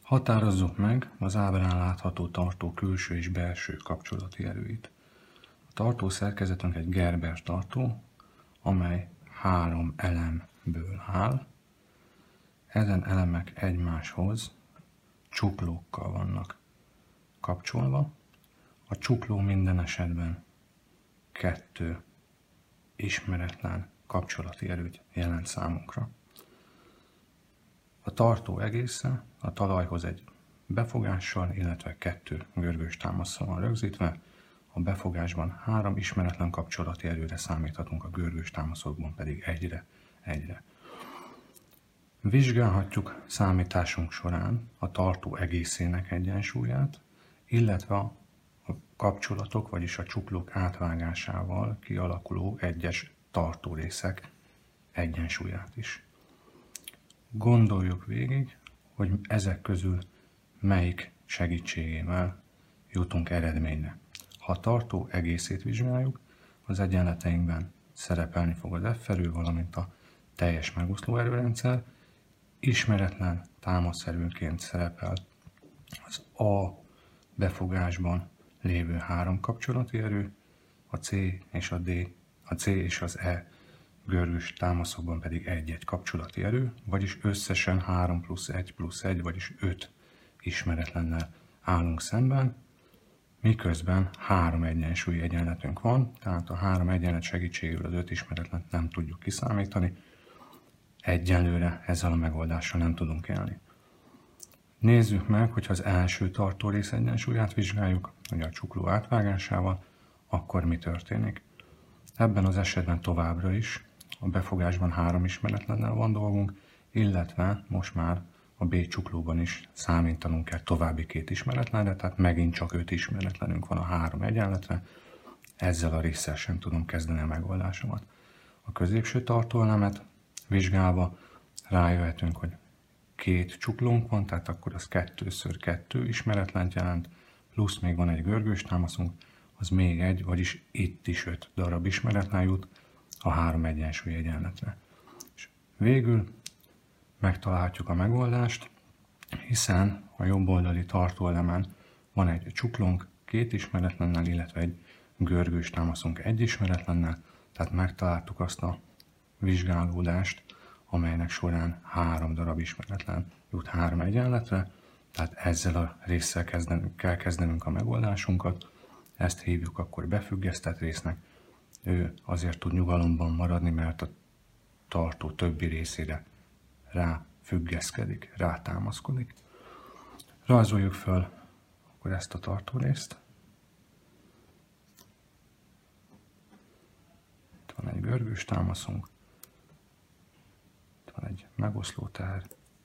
Határozzuk meg az ábrán látható tartó külső és belső kapcsolati erőit. A tartó szerkezetünk egy Gerber tartó, amely 3 elemből áll. Ezen elemek egymáshoz csuklókkal vannak kapcsolva. A csukló minden esetben 2 ismeretlen kapcsolati erőt jelent számunkra. A tartó egészen a talajhoz egy befogással, illetve 2 görgős támasszal van rögzítve. A befogásban 3 ismeretlen kapcsolati erőre számíthatunk, a görgős támaszokban pedig egyre. Vizsgálhatjuk számításunk során a tartó egészének egyensúlyát, illetve a kapcsolatok, vagyis a csuklók átvágásával kialakuló egyes tartórészek egyensúlyát is. Gondoljuk végig, hogy ezek közül melyik segítségével jutunk eredményre. Ha a tartó egészét vizsgáljuk, az egyenleteinkben szerepelni fog az F erő, valamint a teljes megoszló erőrendszer. Ismeretlen támaszerőként szerepel az A befogásban lévő 3 kapcsolati erő, a C és a D, a C és az E görgős támaszokban pedig egy kapcsolati erő, vagyis összesen 3 + 1 + 1, vagyis 5 ismeretlennel állunk szemben, miközben 3 egyensúlyi egyenletünk van, tehát a 3 egyenlet segítségével az 5 ismeretlent nem tudjuk kiszámítani. Egyelőre ezzel a megoldással nem tudunk élni. Nézzük meg, hogyha az első tartórész egyensúlyát vizsgáljuk, ugye a csukló átvágásával, akkor mi történik. Ebben az esetben továbbra is a befogásban 3 ismeretlennel van dolgunk, illetve most már a B csuklóban is számítanunk kell további 2 ismeretlenre, tehát megint csak 5 ismeretlenünk van a 3 egyenletre. Ezzel a résszel sem tudom kezdeni a megoldásomat. A középső tartóelemet vizsgálva rájöhetünk, hogy 2 csuklónk van, tehát akkor az 2×2 ismeretlent jelent, plusz még van egy görgős támaszunk, az még egy, vagyis itt is 5 darab ismeretlen jut a 3 egyensúlyi egyenletre. És végül megtalálhatjuk a megoldást, hiszen a jobb oldali tartóelemen van egy csuklónk 2 ismeretlennel, illetve egy görgős támaszunk 1 ismeretlennel, tehát megtaláltuk azt a vizsgálódást, amelynek során 3 darab ismeretlen jut 3 egyenletre, tehát ezzel a résszel kell kezdenünk a megoldásunkat. Ezt hívjuk akkor befüggesztett résznek. Ő azért tud nyugalomban maradni, mert a tartó többi részére ráfüggeszkedik, rátámaszkodik. Rajzoljuk föl akkor ezt a tartórészt. Itt van egy görgős támaszunk, itt van egy megoszló teher,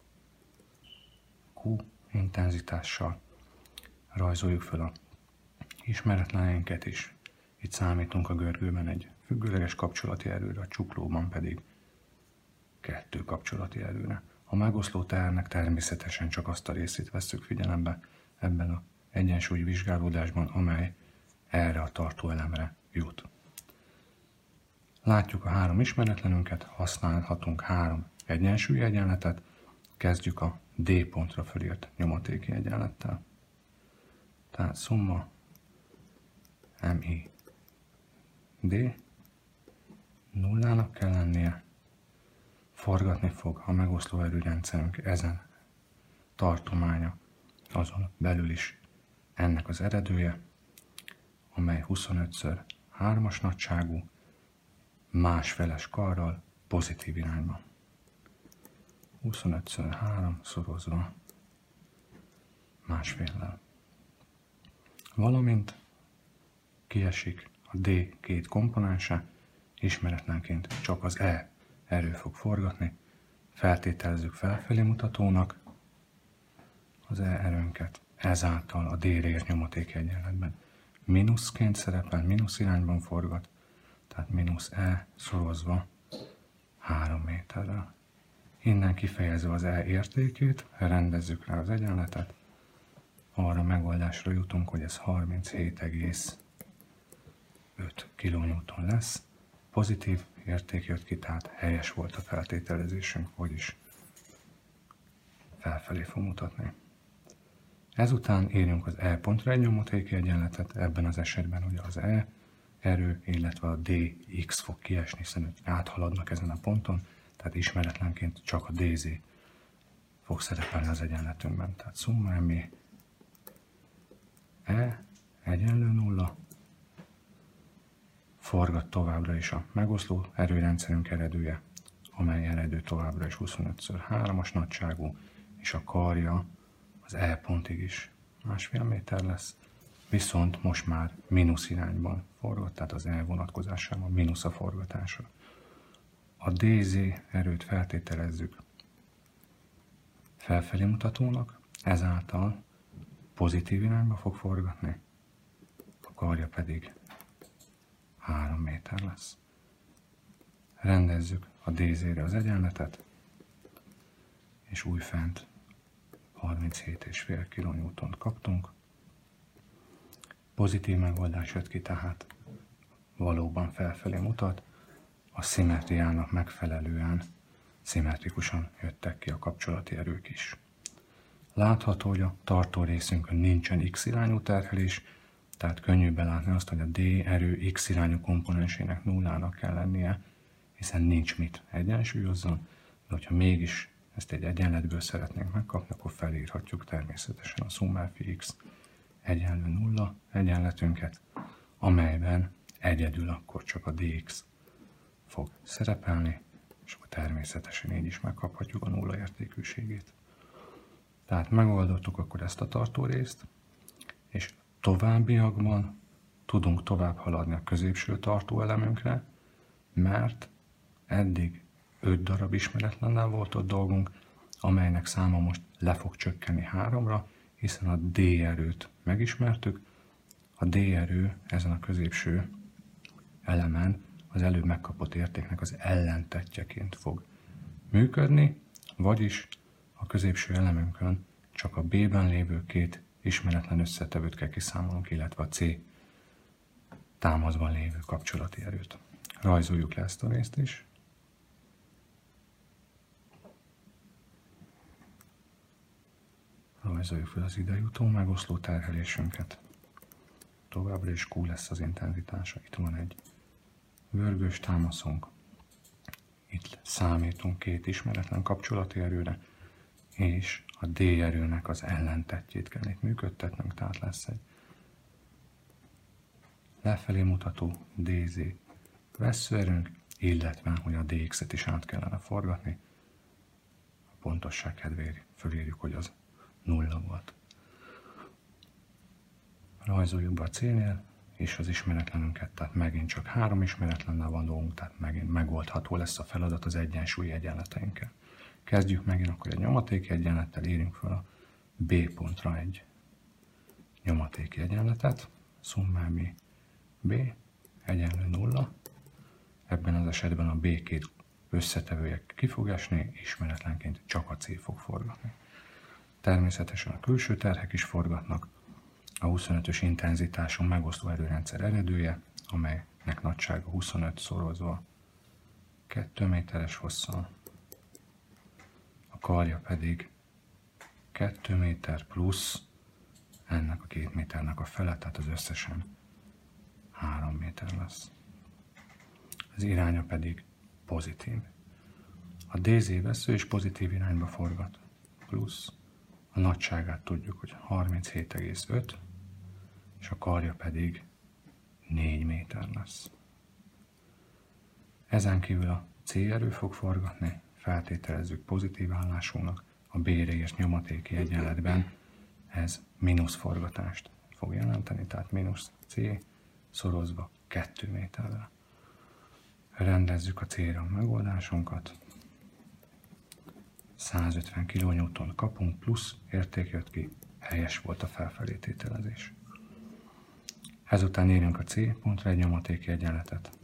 Q intenzitással. Rajzoljuk föl a ismeretleneinket is. Itt számítunk a görgőben egy függőleges kapcsolati erőre, a csuklóban pedig 2 kapcsolati erőre. A megoszló tehernek természetesen csak azt a részét vesszük figyelembe ebben az egyensúlyi vizsgálódásban, amely erre a tartóelemre jut. Látjuk a 3 ismeretlenünket, használhatunk 3 egyensúlyi egyenletet, kezdjük a D pontra fölírt nyomatéki egyenlettel. Tehát szumma MI D nullának kell lennie, forgatni fog a megoszló erőrendszerünk ezen tartománya, azon belül is ennek az eredője, amely 25×3-as nagyságú, másfeles karral pozitív irányban. 25×3 szorozva másféllel. Valamint kiesik a D 2 komponense, ismeretlenként csak az E erő fog forgatni, feltételezzük felfelé mutatónak az E erőnket, ezáltal a D-re ért nyomatéki egyenletben mínuszként szerepel, mínusz irányban forgat, tehát -E szorozva 3 méterrel. Innen kifejezve az E értékét, rendezzük rá az egyenletet, arra megoldásra jutunk, hogy ez 37,5 kN lesz. Pozitív érték jött ki, tehát helyes volt a feltételezésünk, vagyis felfelé fog mutatni. Ezután írjunk az E pontra egy nyomatéki egyenletet, ebben az esetben ugye az E erő, illetve a dx fog kiesni, hiszen ők áthaladnak ezen a ponton, tehát ismeretlenként csak a dz fog szerepelni az egyenletünkben. Tehát szumma mi E egyenlő 0, forgat továbbra is a megoszló erőrendszerünk eredője, amely eredő továbbra is 25x3-as nagyságú, és a karja az E pontig is 1,5 méter lesz, viszont most már mínusz irányban forgat, tehát az E vonatkozásában mínusz a forgatása. A dz erőt feltételezzük felfelé mutatónak, ezáltal pozitív irányba fog forgatni, a karja pedig 3 méter lesz. Rendezzük a dz-re az egyenletet, és újfent 37,5 kN kaptunk. Pozitív megoldás jött ki, tehát valóban felfelé mutat, a szimmetriának megfelelően szimmetrikusan jöttek ki a kapcsolati erők is. Látható, hogy a tartó részünkön nincsen x irányú terhelés, tehát könnyű belátni azt, hogy a D erő x irányú komponensének nullának kell lennie, hiszen nincs mit egyensúlyozzon, de hogyha mégis ezt egy egyenletből szeretnénk megkapni, akkor felírhatjuk természetesen a szumma fx egyenlő 0 egyenletünket, amelyben egyedül akkor csak a dx fog szerepelni, és akkor természetesen így is megkaphatjuk a nulla értékűségét. Tehát megoldottuk akkor ezt a tartó részt, és továbbiakban tudunk tovább haladni a középső tartóelemünkre, mert eddig 5 darab ismeretlennel volt ott dolgunk, amelynek száma most le fog csökkenni 3-ra, hiszen a D erőt megismertük. A D erő ezen a középső elemen az előbb megkapott értéknek az ellentettjeként fog működni, vagyis a középső elemünkön csak a B-ben lévő 2 ismeretlen összetevőt kell kiszámolnunk, illetve a C támaszban lévő kapcsolati erőt. Rajzoljuk le ezt a részt is. Rajzoljuk fel az idejutó megoszló terhelésünket. Továbbra is Q lesz az intenzitása. Itt van egy vörgős támaszunk. Itt számítunk 2 ismeretlen kapcsolati erőre, és a D erőnek az ellentettjét kell itt működtetnünk, tehát lesz egy lefelé mutató dz vesszőerőnk, illetve hogy a dx-et is át kellene forgatni. A pontosság kedvéért fölírjuk, hogy az 0 volt. Rajzoljuk be a C-nél és az ismeretlenünket, tehát megint csak 3 ismeretlennel van dolgunk, tehát megint megoldható lesz a feladat az egyensúlyi egyenleteinkkel. Kezdjük megint akkor egy nyomatéki egyenlettel, írjunk fel a B pontra egy nyomatéki egyenletet, szumma mi B egyenlő 0, ebben az esetben a B két összetevője ki fog esni, ismeretlenként csak a C fog forgatni. Természetesen a külső terhek is forgatnak, a 25-ös intenzitáson megosztó erőrendszer eredője, amelynek nagysága 25 szorozva 2 méteres hosszal, a karja pedig 2 méter plusz ennek a 2 méternek a fele, tehát az összesen 3 méter lesz. Az iránya pedig pozitív. A DZ vesző is pozitív irányba forgat, plusz a nagyságát tudjuk, hogy 37,5, és a karja pedig 4 méter lesz. Ezen kívül a C erő fog forgatni, feltételezzük pozitív állásunknak, a B-réges nyomatéki egyenletben ez mínusz forgatást fog jelenteni, tehát mínusz C szorozva 2 méterrel. Rendezzük a C-re a megoldásunkat. 150 kN kapunk, plusz érték jött ki, helyes volt a felfelé tételezés. Ezután írjunk a C pontra egy nyomatéki egyenletet.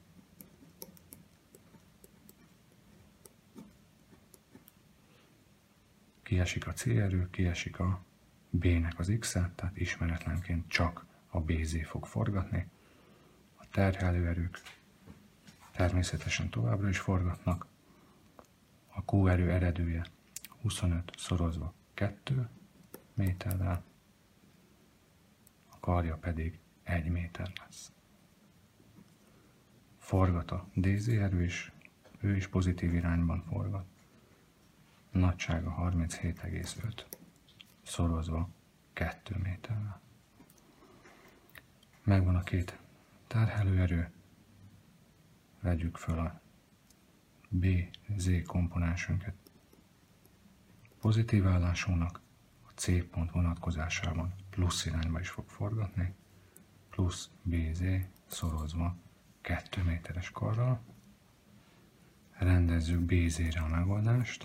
Kiesik a C erő, kiesik a B-nek az X-e, tehát ismeretlenként csak a BZ fog forgatni. A terhelő erők természetesen továbbra is forgatnak. A Q erő eredője 25 szorozva 2, méterrel, a karja pedig 1 méter lesz. Forgat a DZ erő is, ő is pozitív irányban forgat. Nagysága 37,5 szorozva 2 méterrel. Megvan a két terhelőerő, vegyük föl a BZ komponensünket pozitív állásúnak, a C pont vonatkozásában plusz irányba is fog forgatni, plusz BZ szorozva 2 méteres karral. Rendezzük BZ-re a megoldást.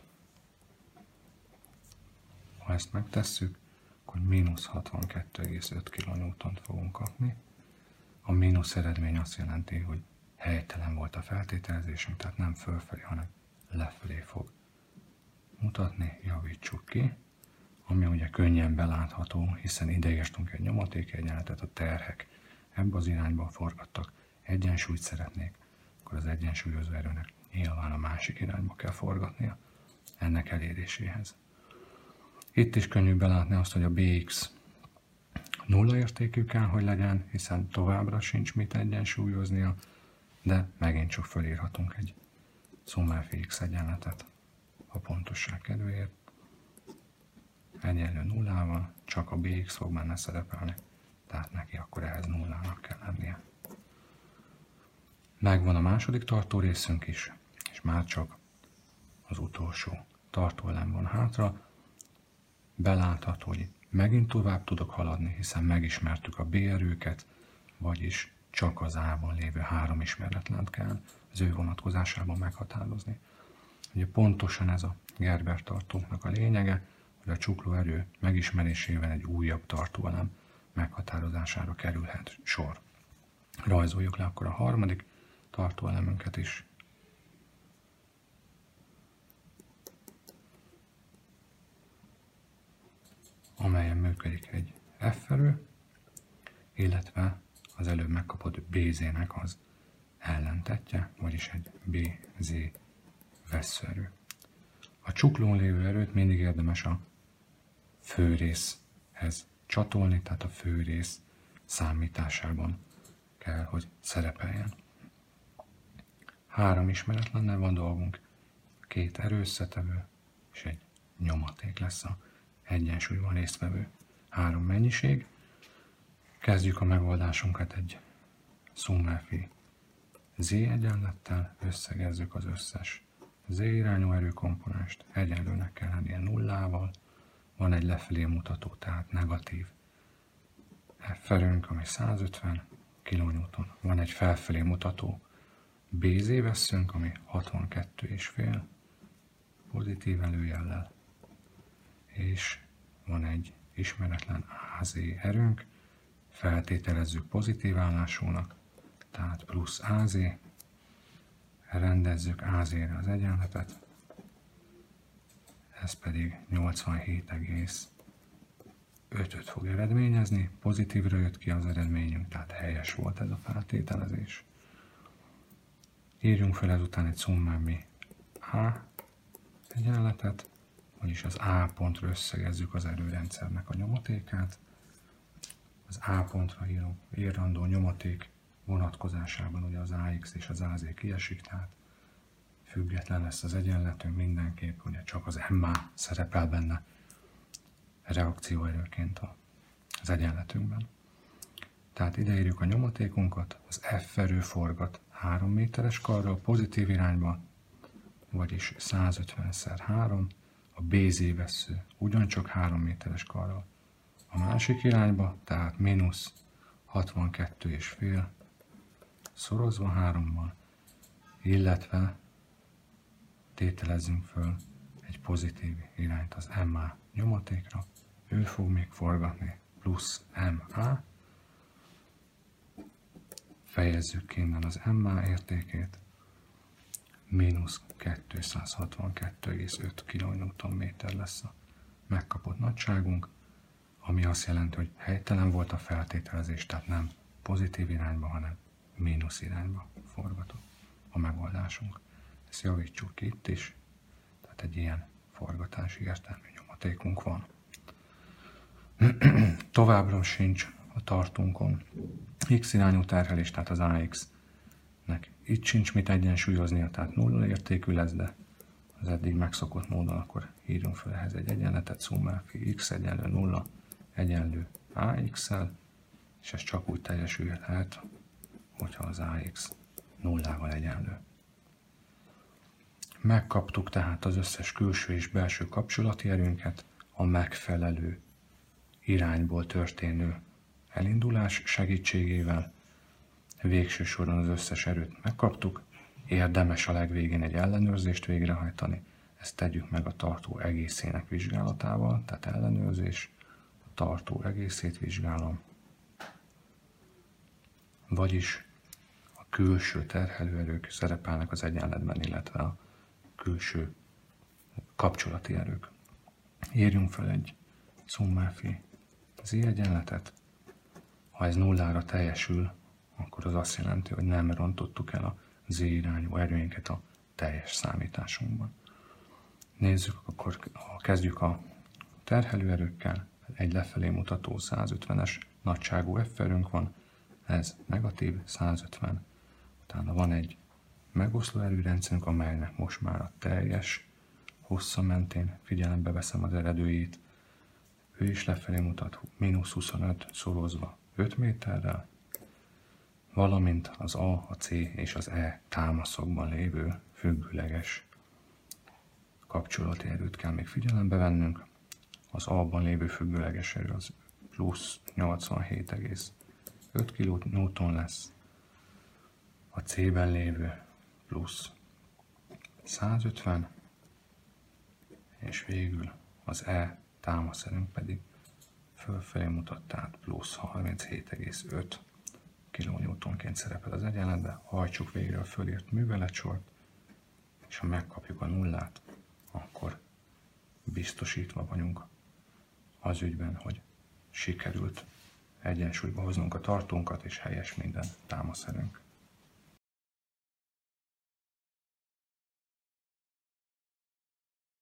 Ha ezt megtesszük, akkor mínusz 62,5 kN fogunk kapni. A mínusz eredmény azt jelenti, hogy helytelen volt a feltételezésünk, tehát nem fölfelé, hanem lefelé fog mutatni, javítsuk ki. Ami ugye könnyen belátható, hiszen ideértünk egy nyomatékegyenletet, a terhek ebbe az irányba forgattak, egyensúlyt szeretnék, akkor az egyensúlyozó erőnek nyilván a másik irányba kell forgatnia ennek eléréséhez. Itt is könnyű belátni azt, hogy a BX nulla értékű kell, hogy legyen, hiszen továbbra sincs mit egyensúlyoznia, de megint csak fölírhatunk egy szumma Fx egyenletet a pontosság kedvéért. Egyenlő nullával, csak a BX fog benne szerepelni, tehát neki akkor ehhez nullának kell lennie. Megvan a második tartó részünk is, és már csak az utolsó tartóelem van hátra. Belátható, hogy megint tovább tudok haladni, hiszen megismertük a B erőket, vagyis csak az A-ban lévő 3 ismeretlent kell az ő vonatkozásában meghatározni. Ugye pontosan ez a Gerber tartóknak a lényege, hogy a csuklóerő megismerésével egy újabb tartóelem meghatározására kerülhet sor. Rajzoljuk le akkor a harmadik tartóelemünket is. Amelyen működik egy F erő, illetve az előbb megkapott BZ-nek az ellentetje, vagyis egy BZ vesszőerő. A csuklón lévő erőt mindig érdemes a főrészhez csatolni, tehát a főrész számításában kell, hogy szerepeljen. 3 ismeretlennel van dolgunk, 2 erőösszetevő és egy nyomaték lesz a egyensúlyban résztvevő 3 mennyiség. Kezdjük a megoldásunkat egy szumma Fi Z egyenlettel, összegezzük az összes Z irányú erőkomponenst, egyenlőnek kell lennie nullával, van egy lefelé mutató, tehát negatív F erőnk, ami 150 kN, van egy felfelé mutató BZ vesszőnk, ami 62,5 pozitív előjellel, és van egy ismeretlen AZ erőnk, feltételezzük pozitív állásúnak, tehát plusz AZ, rendezzük AZ-re az egyenletet, ez pedig 87,5-öt fog eredményezni, pozitívra jött ki az eredményünk, tehát helyes volt ez a feltételezés. Írjunk fel ezután egy szummami A egyenletet, vagyis az A pontra összegezzük az erőrendszernek a nyomatékát. Az A pontra írandó nyomaték vonatkozásában ugye az AX és az AZ kiesik, tehát független lesz az egyenletünk mindenképp, ugye csak az MA szerepel benne reakcióerőként az egyenletünkben. Tehát ide írjuk a nyomatékunkat, az F erő forgat 3 méteres karral pozitív irányba, vagyis 150x3, a BZ vessző ugyancsak 3 méteres karral a másik irányba, tehát mínusz 62,5 szorozva 3-mal, illetve tételezzünk föl egy pozitív irányt az MA nyomatékra, ő fog még forgatni plusz MA, fejezzük ki innen az MA értékét, mínusz 262,5 kN lesz a megkapott nagyságunk, ami azt jelenti, hogy helytelen volt a feltételezés, tehát nem pozitív irányba, hanem mínusz irányba forgatott a megoldásunk. Ezt javítsuk ki itt is, tehát egy ilyen forgatási értelmű nyomatékunk van. Továbbra sincs a tartónkon x irányú terhelés, tehát az AX-nek itt sincs mit egyensúlyoznia, tehát nulla értékű lesz, de az eddig megszokott módon akkor írjunk fel ehhez egy egyenletet, szumma x egyenlő 0 egyenlő AX-szel, és ez csak úgy teljesülhet, hogyha az AX nullával egyenlő. Megkaptuk tehát az összes külső és belső kapcsolati erőnket a megfelelő irányból történő elindulás segítségével. Végső soron az összes erőt megkaptuk, érdemes a legvégén egy ellenőrzést végrehajtani, ezt tegyük meg a tartó egészének vizsgálatával, tehát ellenőrzés, a tartó egészét vizsgálom, vagyis a külső terhelőerők szerepelnek az egyenletben, illetve a külső kapcsolati erők. Írjunk fel egy szumma phi z egyenletet. Ha ez nullára teljesül, akkor az azt jelenti, hogy nem rontottuk el a z irányú erőinket a teljes számításunkban. Nézzük, akkor kezdjük a terhelőerőkkel. Egy lefelé mutató 150-es nagyságú F erőnk van, ez negatív 150. Utána van egy megoszló erőrendszerünk, amelynek most már a teljes hossza mentén figyelembe veszem az eredőjét. Ő is lefelé mutat mínusz 25 szorozva 5 méterrel, valamint az A, a C és az E támaszokban lévő függőleges kapcsolati erőt kell még figyelembe vennünk. Az A-ban lévő függőleges erő az plusz 87,5 kN lesz, a C-ben lévő plusz 150, és végül az E támaszerőnk pedig fölfelé mutat, tehát plusz 37,5 kN-ként szerepel az egyenletben. Hajtsuk végre a fölírt műveletsort, és ha megkapjuk a nullát, akkor biztosítva vagyunk az ügyben, hogy sikerült egyensúlyba hoznunk a tartónkat, és helyes minden támaszerőnk.